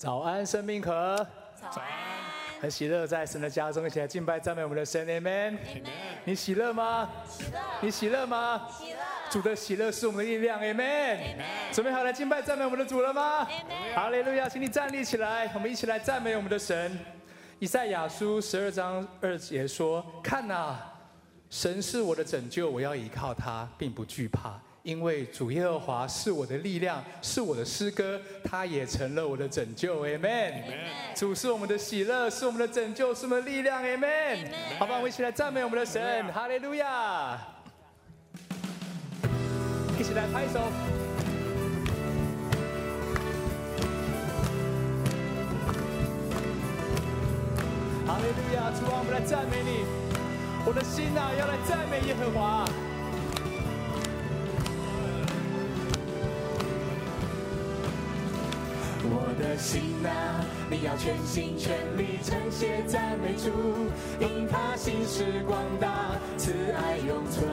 早安，生命河。 早安。 很喜乐，在神的家中一起来敬拜赞美我们的神 ，Amen。你喜乐吗？ 喜乐。 你喜乐吗？ 喜乐。 主的喜乐是我们的力量 ，Amen。准备好来敬拜赞美我们的主了吗？哈利路亚！请你站立起来，我们一起来赞美我们的神。以赛亚书12章2节说：“看哪，神是我的拯救，我要依靠他，并不惧怕。”因为主耶和华是我的力量，是我的诗歌，他也成了我的拯救 ，Amen。主是我们的喜乐，是我们的拯救，是我们的力量 ，Amen。好吧，我们一起来赞美我们的神，哈利路亚！一起来拍手。哈利路亚！主啊，我们来赞美你，我的心啊，要来赞美耶和华。 我的心啊，你要全心全力称谢赞美主，因他心是广大，慈爱永存。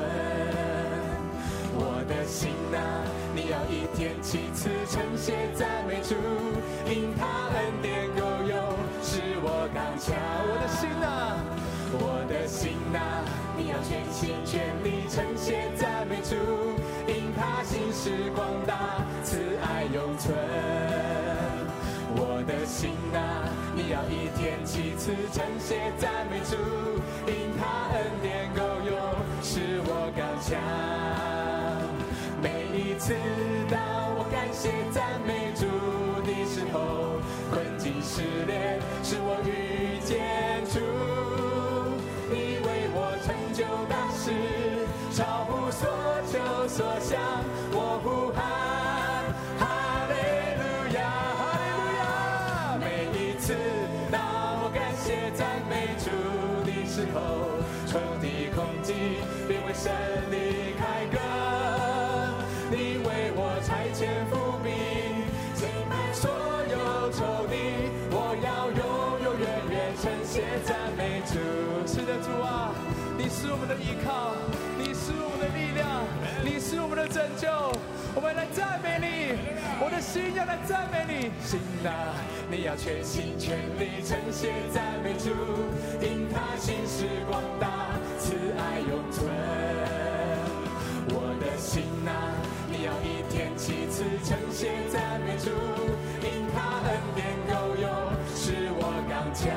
我的心啊，你要一天7次称谢赞美主，因他恩典够用，使我刚强。 我的心啊， 我的心啊，你要全心全力称谢赞美主，因他心是广大，慈爱永存。我的心啊，你要一天7次称谢赞美主，因他恩典够用，使我刚强。每一次当我感谢赞美主的时候，困境试炼使我遇见主，你为我成就大事，超乎所求所想，我呼喊哈利路亚，哈利路亚。每一次当我感谢赞美主的时候，仇敌攻击变为胜利凯歌，你为我差遣伏兵，击败所有仇敌，我要永永远远称谢赞美主。 是的，主啊，你是我们的依靠，你是我们的力量，你是我们的拯救。我们来赞美你，我的心要来赞美你。 心啊，你要全心全力称谢赞美主，因他心是广大，慈爱永存。我的心啊，你要一天7次称谢赞美主，因他恩典够用，使我刚强。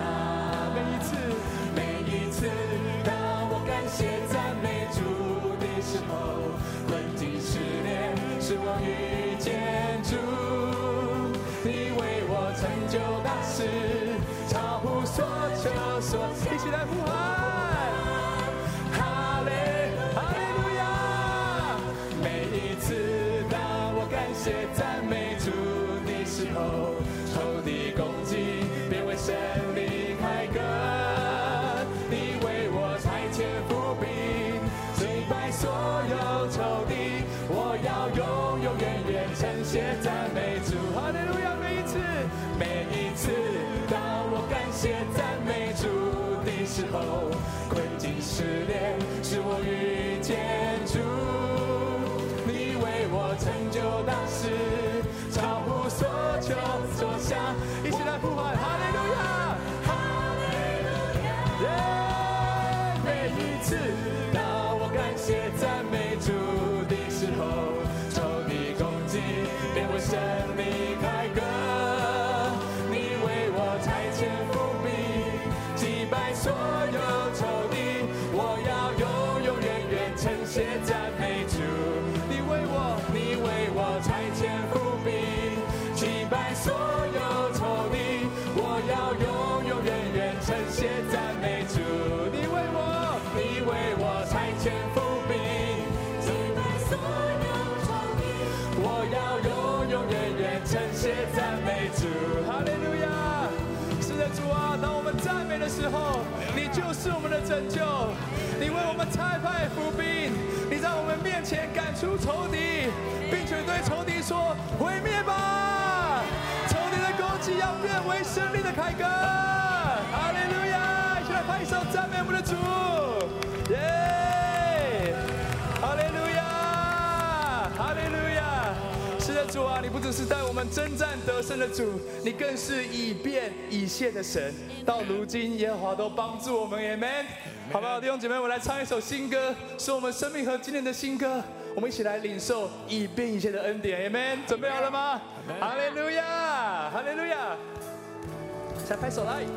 每一次当我感谢赞美主的时候，困境试炼使我遇见主，你为我成就大事，超乎所求所想。 一起来呼喊哈利路亚！每一次当我感谢赞美主的时候，仇敌攻击变为胜利凯歌，你为我差遣伏兵，击败所有仇敌，我要永永远远称谢赞美主。 哈利路亚！ 每一次当我感谢赞美主的时候，困境试炼使我遇见主，你为我成就大事，超乎所求所想。 一起来呼喊哈利路亚， 哈利路亚！每一次当我感谢赞美主的时候，仇敌攻击变为胜利凯歌，你为我差遣伏兵，击败所有仇敌，我要永永远远称谢赞美主。你为我差遣伏兵，击败所有仇敌，我要永永远远称谢赞美主。你为我差遣伏兵，击败所有仇敌，我要永永远远称谢赞美主。 哈利路亚！是的，主啊，当我们赞美的时候，你就是我们的拯救。你为我们差派伏兵，你在我们面前赶出仇敌，并且对仇敌说：毁灭吧！仇敌的攻击要变为胜利的凯歌。哈利路亚！一起来拍手赞美我们的主，耶！哈利路亚！哈利路亚！是的，主主啊，你不只是带我们征战得胜的主，你更是以变以谢的神。到如今，耶和华都帮助我们 ，Amen。好不好，弟兄姐妹，我们来唱一首新歌，是我们生命和今年的新歌。我们一起来领受以变以谢的恩典 ，Amen。准备好了吗？哈利路亚，哈利路亚！再拍手来。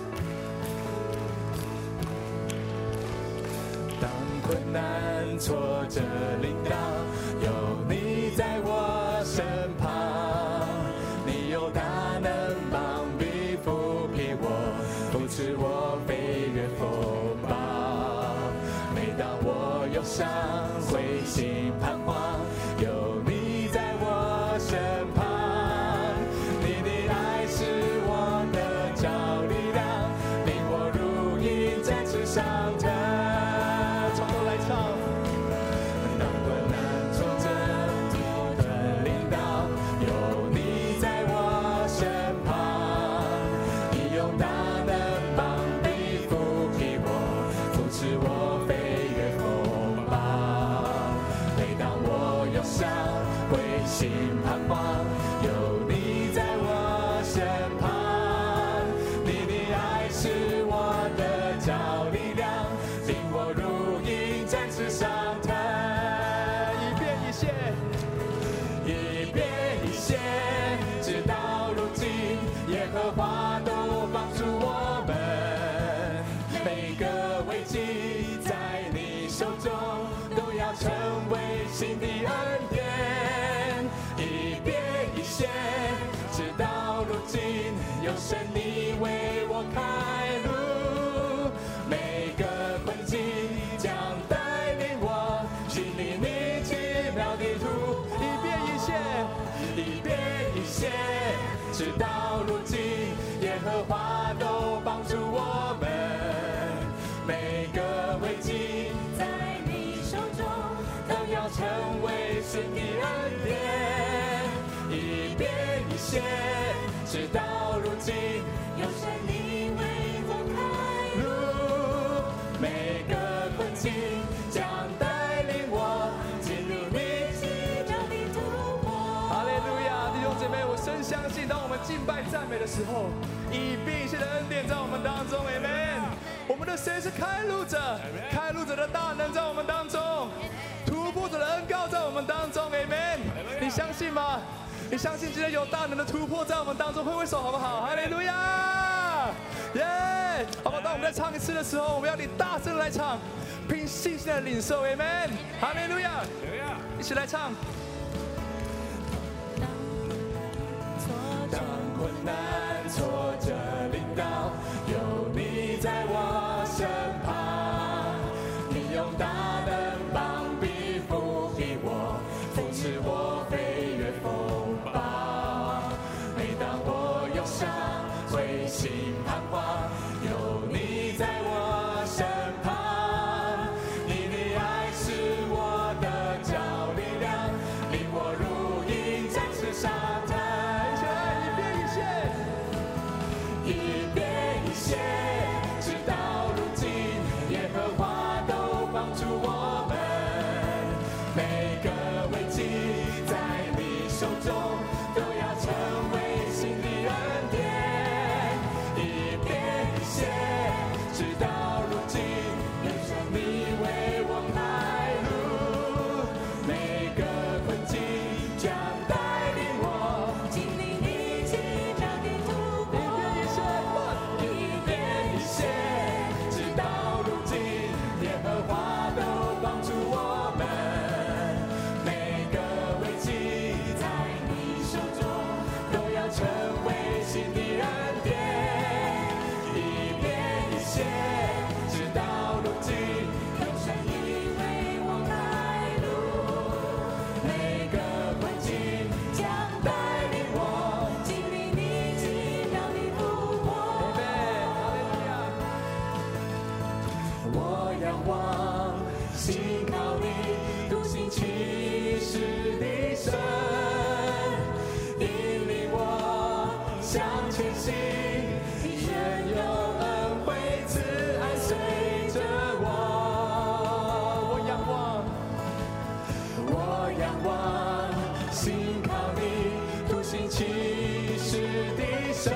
当困难挫折临到，有你在我身旁，你用大能膀臂扶庇我，扶持我飞越风暴。每当我忧伤灰心彷徨，有你在我身旁，你的爱是我的找力量，领我如鹰展翅上腾。心彷徨，有你在我身旁，你的爱是我的找力量，领我如鹰展翅上腾。一变一谢，一变一谢，直到如今，耶和华都帮助我们。每个危机在你手中，都要成为新的恩典。一变一谢，直到如今，有神你为我开路，每个困境将带领我经历你奇妙的途。一变一谢，一变一谢，直到如今，耶和华都帮助我们。每个危机在你手中，都要成为神的恩典。一变一谢，直到如今，有神你为我开路，每个困境将带领我进入你奇妙的突破。 哈利路亚，弟兄姐妹，我深相信，当我们敬拜赞美的时候，以变以谢的恩典在我们当中 ，Amen。我们的神是开路者，开路者的大能在我们当中，突破者的恩膏在我们当中 ，Amen。你相信吗？你相信今天有大能的突破在我们当中，挥挥手好不好？哈利路亚，耶！好吧，当我们在唱一次的时候，我们要你大声来唱，凭信心的领受 ，Amen。哈利路亚，一起来唱。 当困难挫折临到，有你在我身旁，你用大能膀臂扶庇我，扶持我飞越风暴。每当我忧伤灰心彷徨，有你在我身旁，你的爱是我的找力量，领我如鹰展翅上腾。一变一谢，直到如今，耶和华都帮助我们。每个危机在你手中，都要成为新的恩典。一变一谢，直到如今，有神你为我开路，每个困境将带领我经历你奇妙的突破。一变一谢，直到如今，耶和华都帮助我们。每个危机在你手中，都要成为新的恩典。一变一谢，直到如今，有神你为我开路，每个困境将带领我经历你奇妙的突破。我仰望，信靠你，独行其事的神，引领我向前行，你仍有恩惠慈爱随着我。我仰望，信靠你。 神，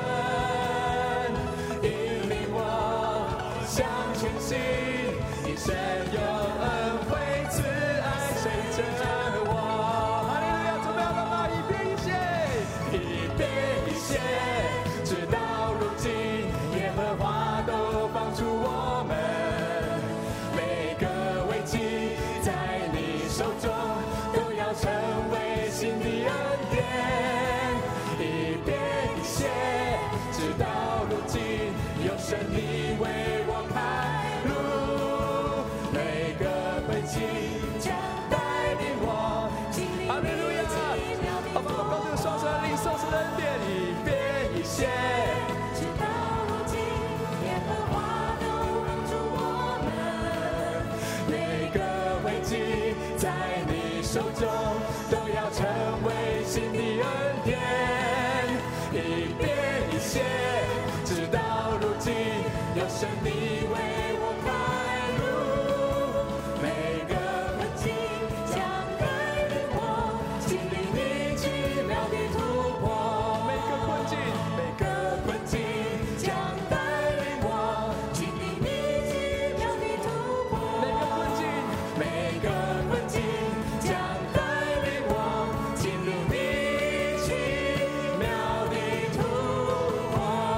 引领我向前行。一生有恩惠慈爱随着我。 哈利路亚！准备好了吗？一遍一谢， 一遍一谢，直到如今，耶和华都帮助我们。每个危机在你手中，都要成为新的恩典。一遍一谢，直到如今，有神你为我开路。每个危机将带领我经历哈利路亚！好，把我高这个双手来领受神的恩典，一遍一谢。 直到如今，耶和华都帮助我们。每个危机在你手中，都要成为新的恩典。一遍一谢，直到如今，有神你为我开路。每个危机将带领我经历你奇妙的突破。 每个困境， 每个困境将带领我经历你奇妙的突破。 每个困境， 每个困境将带领我经历你奇妙的突破。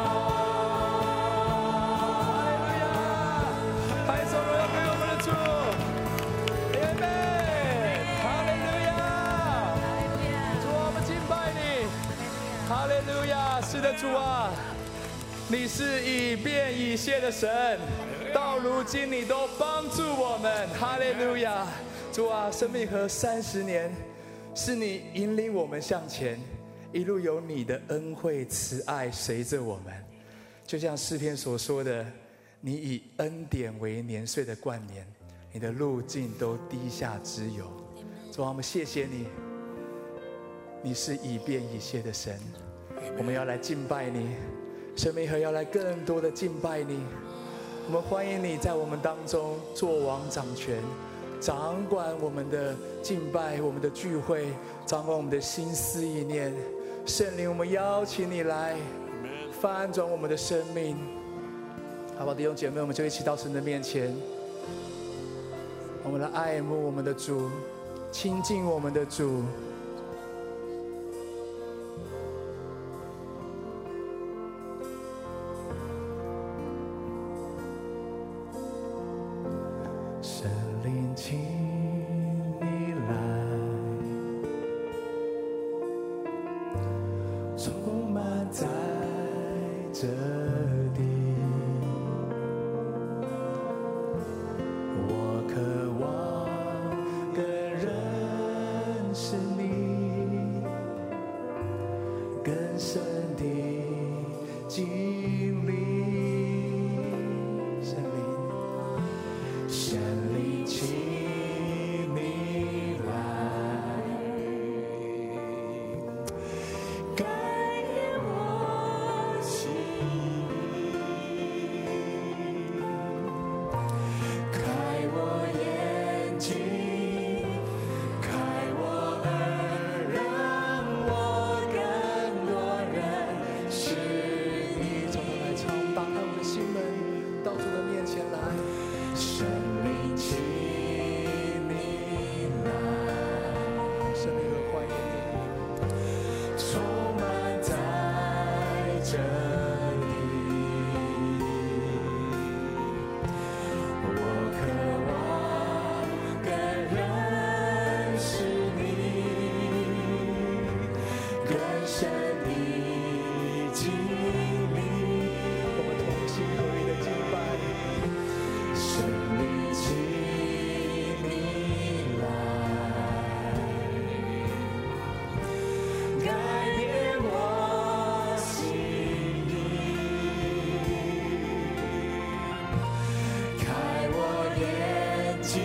拍手荣耀给我们的主，阿门！哈利路亚！主啊，我们敬拜你，哈利路亚！是的，主啊，你是以便以谢的神，到如今你都帮助我们，哈利路亚！主啊，生命河30年，是你引领我们向前，一路有你的恩惠慈爱随着我们，就像诗篇所说的。你以恩典为年岁的冠冕，你的路径都滴下脂油。主啊，我们谢谢你，你是以便以谢的神，我们要来敬拜你，生命河要来更多的敬拜你。我们欢迎你在我们当中作王掌权，掌管我们的敬拜，我们的聚会，掌管我们的心思意念。圣灵，我们邀请你来翻转我们的生命。好不好，弟兄姐妹，我们就一起到神的面前，我们来爱慕我们的主，亲近我们的主。 神灵，请你来，充满在这地。我渴望更认识你，更深的经历。神灵，请你来，改变我心，开我眼睛，开我耳，让我更多认识你。 从头来唱，打开我们的心门，到主的面前来。 神灵，请你来， 生命河欢迎你， 充满在这里。我渴望更认识你，更深的经历。 我们同心合一的敬拜。 神灵，请你来，改变我心意，开我眼睛，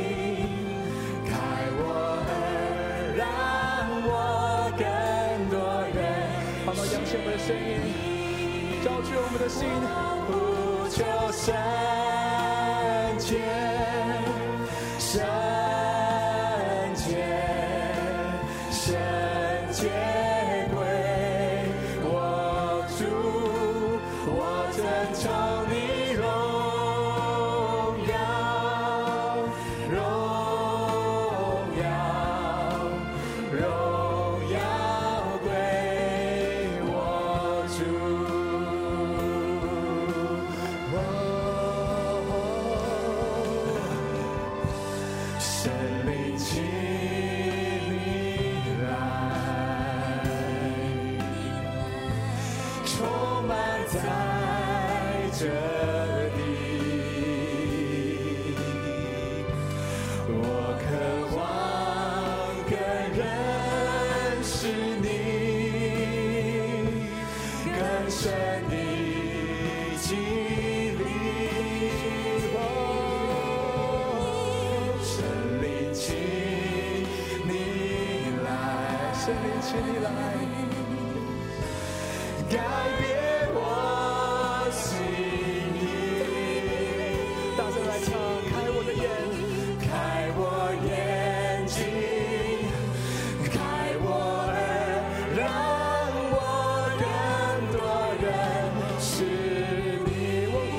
开我耳，让我更多人。 好，扬起我们的声音，招聚我们的心， 呼求圣洁，圣洁，圣洁归我主。 崇你荣耀，荣耀，荣耀归我主。圣灵，请你来，充满在这里。我渴望更认识你，更深地经历。圣灵，请你来，圣灵，请你来，改变我心意。大声来唱，开我的眼，开我眼睛，开我耳，让我更多认识你。我呼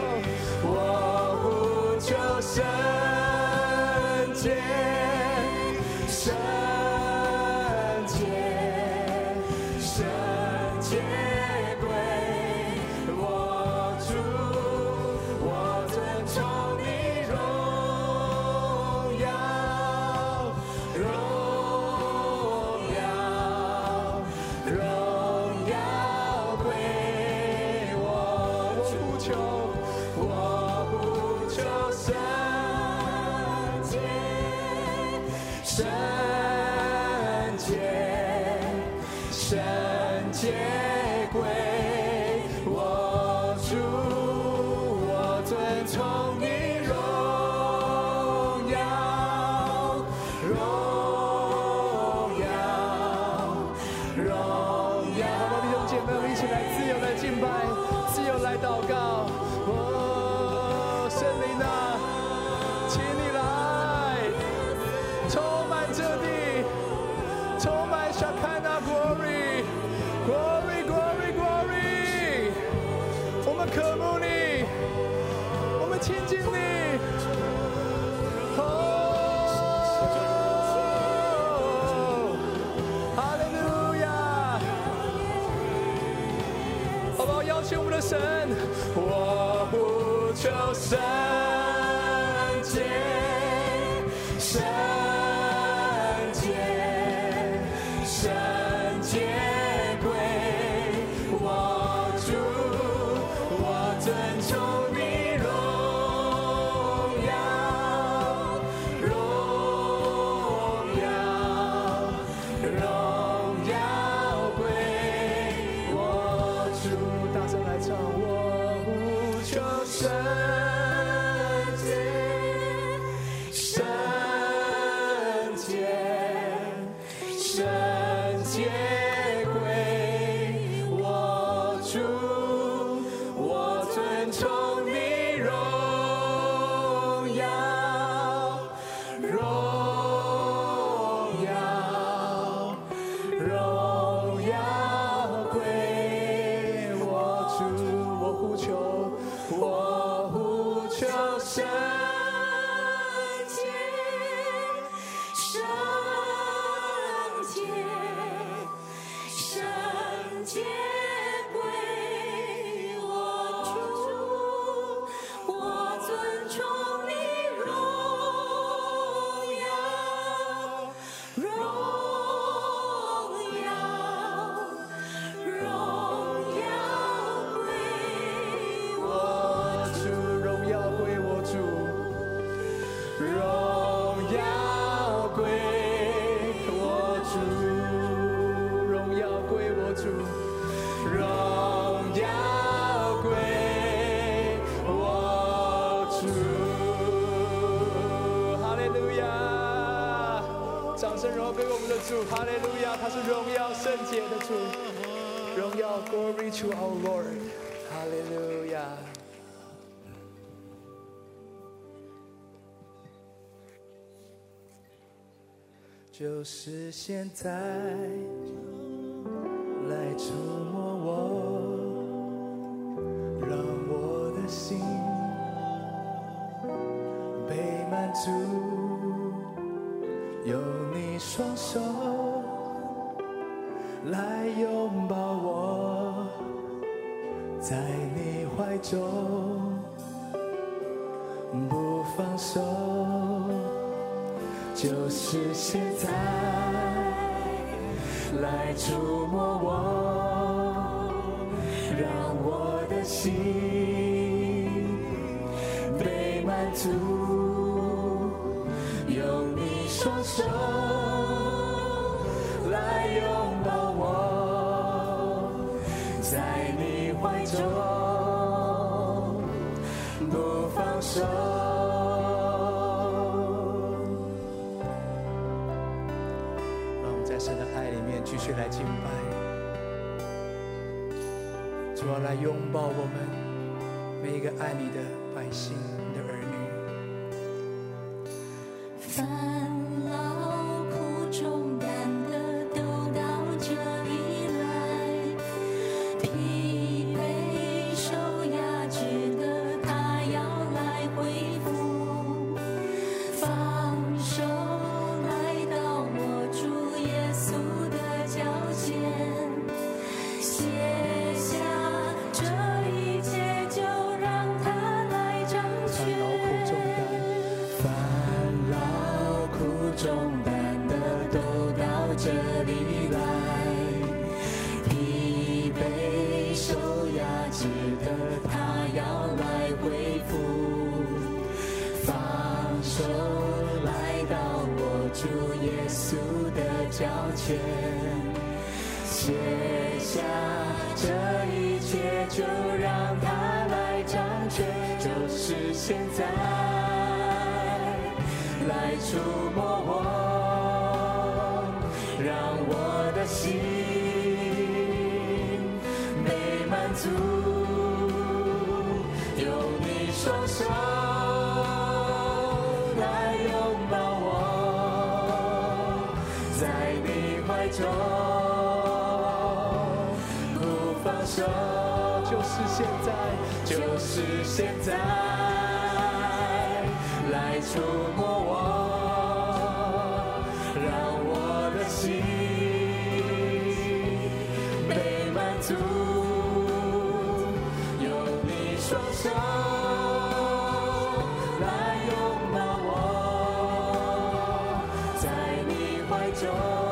求圣洁，圣洁，圣洁归我主，我尊崇你荣耀，荣耀，荣耀归我主。我呼求圣洁，圣洁，圣洁归我主，我尊崇你荣耀，荣耀，荣耀。好吧，弟兄姐妹，我们一起来自由来敬拜，自由来祷告。圣灵啊，请你来，充满这地，充满 Shekinah glory，glory，glory，glory。我们渴慕你，我们亲近你。哦，哈利路亚！好不好？邀请我们的神，我呼求圣洁，圣洁，圣洁归我主，我尊崇你荣耀，荣耀，荣耀归我主。大声来唱，我呼求圣洁，圣洁，圣洁归我主，我尊崇你荣耀，荣耀，荣耀归我主。我呼求圣洁，圣洁，圣洁归我主，我尊崇你荣耀，荣耀，荣耀归我主，荣耀归我主，荣耀归我主，荣耀归我主，荣耀归我主。哈利路亚！掌声荣耀归我们的主，哈利路亚！他是荣耀圣洁的主，荣耀 glory to our Lord， 哈利路亚！就是现在，来触摸我，让足，有你双手来拥抱我，在你怀中不放手，就是现在来触摸我，让我的心被满足，用你双手来拥抱我，在你怀中不放手。 让我们在神的爱里面继续来敬拜，主要来拥抱我们每一个爱你的百姓，你的儿女。 烦劳苦重担的都到这里来，疲惫受压制的他要来恢复，放手来到我主耶稣的脚前，卸下这一切，就让他来掌权。 重担的都到这里来，疲惫受压制的他要来恢复，放手来到我主耶稣的脚前，卸下这一切，就让他来掌权，就是现在来触摸我，让我的心被满足，用你双手来拥抱我，在你怀中不放手，就是现在，就是现在来触摸我，让我的心被满足，用你双手来拥抱我，在你怀中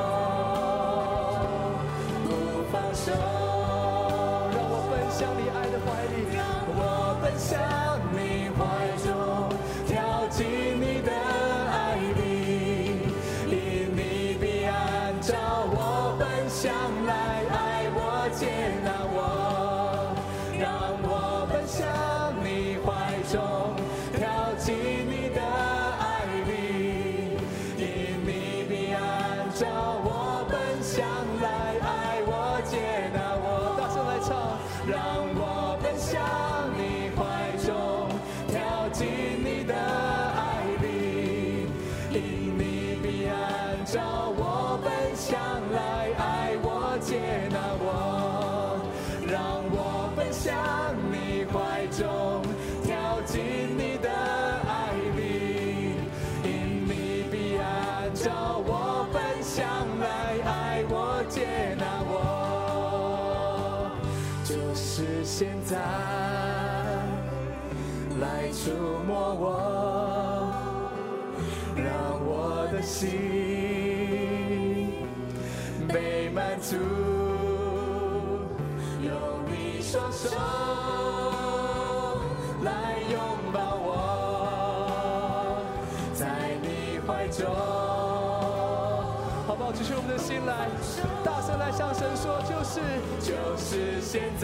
不放手，让我奔向你爱的怀里，让我奔向你怀中，跳进你的爱里，因你必按照我本相来爱我接纳我，让我奔向你怀中，跳进你的爱里，因你必按照我本相来爱我接纳我，大声来唱，让我奔向你怀中，跳进你的爱里，因你必按照我本相来爱我接纳我，让我奔向你怀中，跳进你的爱里，因你必按照我本相来爱我接纳我，就是现在来触摸我，让我的心被满足，用你双手来拥抱我，在你怀中，好不好？举起我们的心来，大声来向神说，就是现在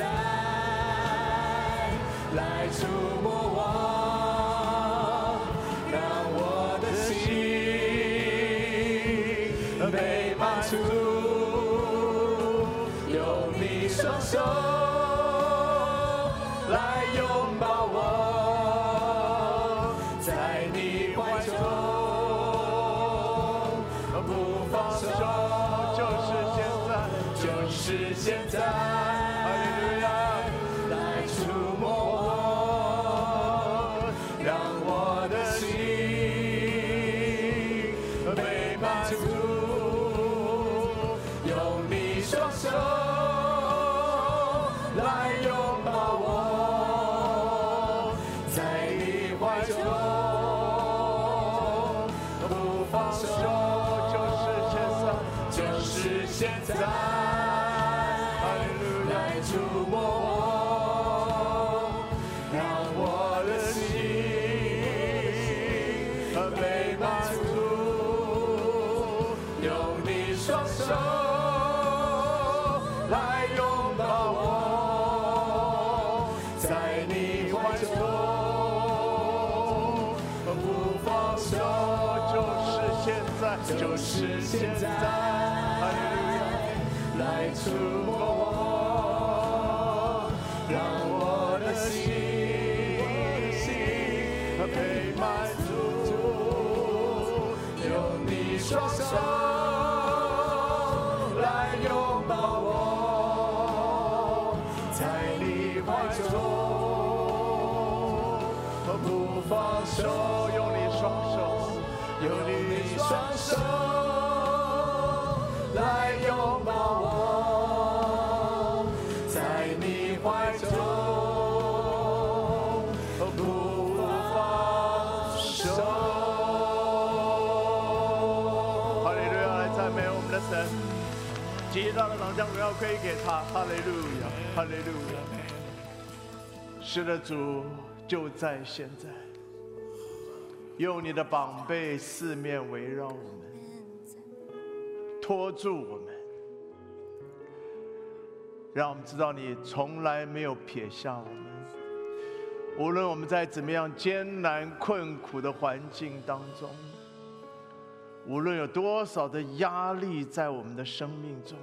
来触摸我，让我的心被满足，用你双手来拥抱我，在你怀中不放手，就是现在，就是现在，哈利路亚，来触摸我，让我的心现在，来触摸我，让我的心被满足，用你双手来拥抱我，在你怀中不放手，就是现在，就是现在，来触摸我，让我的心被满足，用你双手来拥抱我，在你怀中不放手，用你双手，用你双手来拥抱我，在你怀中不放手。哈利路亚！来赞美我们的神，极大的荣将荣耀归给他。哈利路亚，哈利路亚！是的，主就在现在，用你的膀臂四面围绕我们，托住我们，让我们知道你从来没有撇下我们。无论我们在怎么样艰难困苦的环境当中，无论有多少的压力在我们的生命中，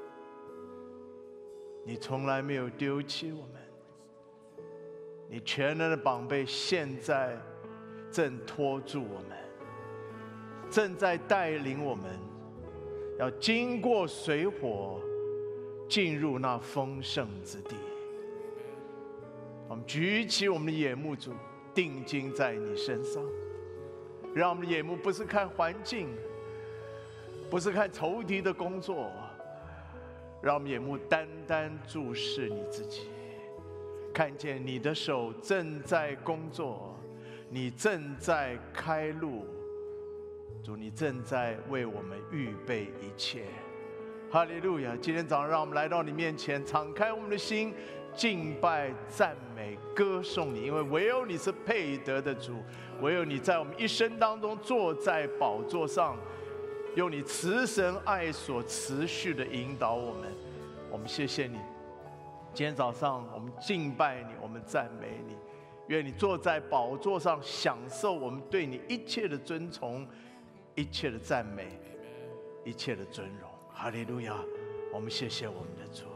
你从来没有丢弃我们。你全能的膀臂现在正托住我们，正在带领我们，要经过水火，进入那丰盛之地。我们举起我们的眼目，主，定睛在你身上，让我们的眼目不是看环境，不是看仇敌的工作，让我们眼目单单注视你自己，看见你的手正在工作，你正在开路，主，你正在为我们预备一切。哈利路亚！今天早上让我们来到你面前，敞开我们的心，敬拜、赞美、歌颂你，因为唯有你是配得的主，唯有你在我们一生当中坐在宝座上，用你慈神爱所持续的引导我们。我们谢谢你，今天早上我们敬拜你，我们赞美你，愿你坐在宝座上，享受我们对你一切的尊崇，一切的赞美，一切的尊荣。哈利路亚！我们谢谢我们的主。